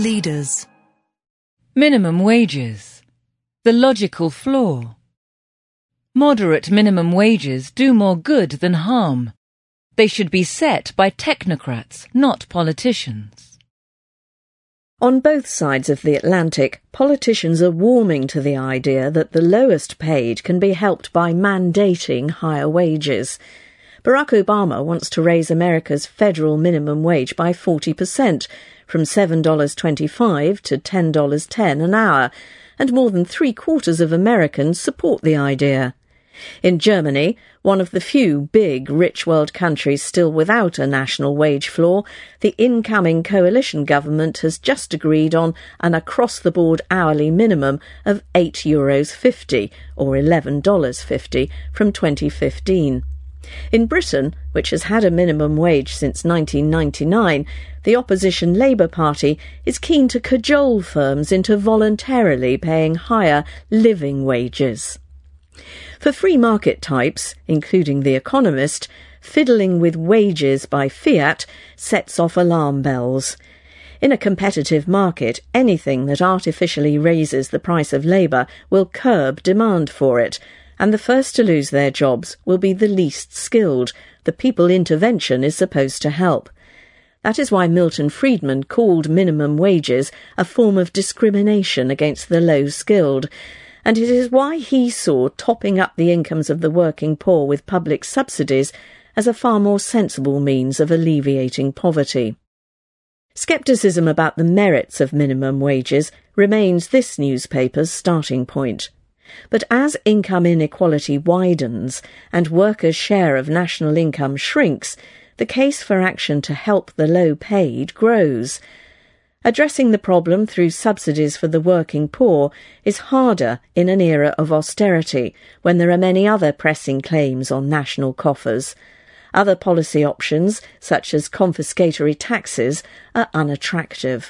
Leaders. Minimum wages. The logical flaw. Moderate minimum wages do more good than harm. They should be set by technocrats, not politicians. On both sides of the Atlantic, politicians are warming to the idea that the lowest paid can be helped by mandating higher wages. Barack Obama wants to raise America's federal minimum wage by 40%, from $7.25 to $10.10 an hour, and more than three-quarters of Americans support the idea. In Germany, one of the few big rich world countries still without a national wage floor, the incoming coalition government has just agreed on an across-the-board hourly minimum of €8.50 or $11.50 from 2015. In Britain, which has had a minimum wage since 1999, the opposition Labour Party is keen to cajole firms into voluntarily paying higher living wages. For free market types, including The Economist, fiddling with wages by fiat sets off alarm bells. In a competitive market, anything that artificially raises the price of labour will curb demand for it, and the first to lose their jobs will be the least skilled, the people intervention is supposed to help. That is why Milton Friedman called minimum wages a form of discrimination against the low-skilled, and it is why he saw topping up the incomes of the working poor with public subsidies as a far more sensible means of alleviating poverty. Scepticism about the merits of minimum wages remains this newspaper's starting point. But as income inequality widens and workers' share of national income shrinks, the case for action to help the low-paid grows. Addressing the problem through subsidies for the working poor is harder in an era of austerity, when there are many other pressing claims on national coffers. Other policy options, such as confiscatory taxes, are unattractive.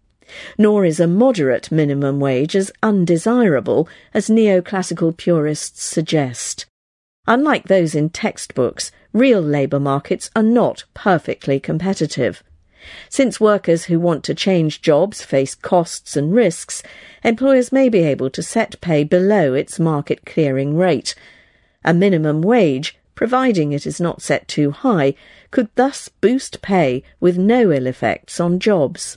Nor is a moderate minimum wage as undesirable as neoclassical purists suggest. Unlike those in textbooks, real labour markets are not perfectly competitive. Since workers who want to change jobs face costs and risks, employers may be able to set pay below its market-clearing rate. A minimum wage, providing it is not set too high, could thus boost pay with no ill effects on jobs.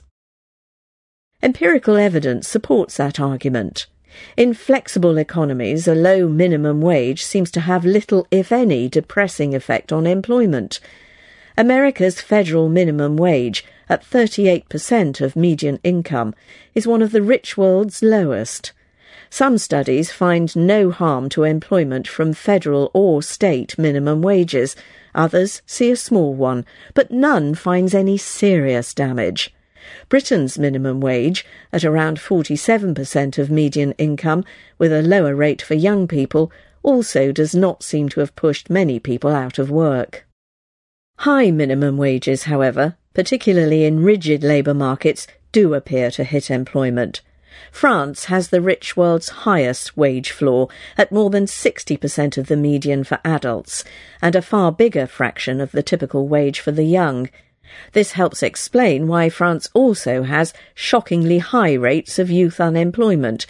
Empirical evidence supports that argument. In flexible economies, a low minimum wage seems to have little, if any, depressing effect on employment. America's federal minimum wage, at 38% of median income, is one of the rich world's lowest. Some studies find no harm to employment from federal or state minimum wages. Others see a small one, but none finds any serious damage. Britain's minimum wage, at around 47% of median income, with a lower rate for young people, also does not seem to have pushed many people out of work. High minimum wages, however, particularly in rigid labour markets, do appear to hit employment. France has the rich world's highest wage floor, at more than 60% of the median for adults, and a far bigger fraction of the typical wage for the young. This helps explain why France also has shockingly high rates of youth unemployment,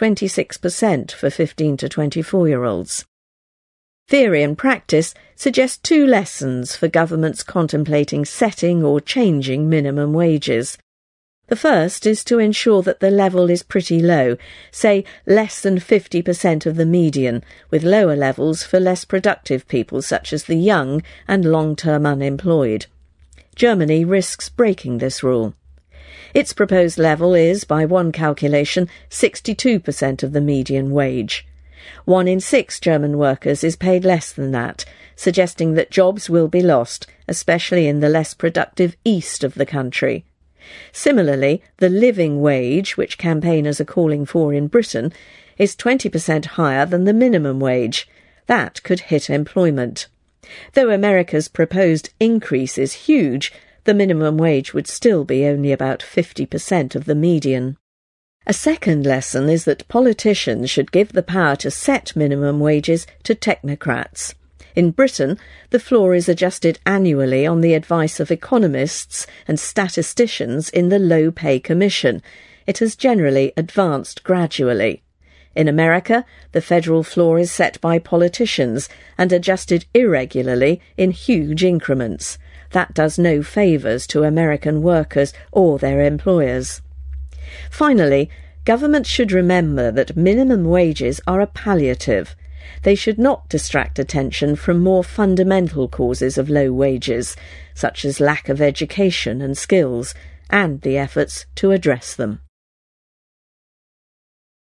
26% for 15 to 24-year-olds. Theory and practice suggest two lessons for governments contemplating setting or changing minimum wages. The first is to ensure that the level is pretty low, say less than 50% of the median, with lower levels for less productive people such as the young and long-term unemployed. Germany risks breaking this rule. Its proposed level is, by one calculation, 62% of the median wage. 1 in 6 German workers is paid less than that, suggesting that jobs will be lost, especially in the less productive east of the country. Similarly, the living wage, which campaigners are calling for in Britain, is 20% higher than the minimum wage. That could hit employment. Though America's proposed increase is huge, the minimum wage would still be only about 50% of the median. A second lesson is that politicians should give the power to set minimum wages to technocrats. In Britain, the floor is adjusted annually on the advice of economists and statisticians in the Low Pay Commission. It has generally advanced gradually. In America, the federal floor is set by politicians and adjusted irregularly in huge increments. That does no favours to American workers or their employers. Finally, governments should remember that minimum wages are a palliative. They should not distract attention from more fundamental causes of low wages, such as lack of education and skills, and the efforts to address them.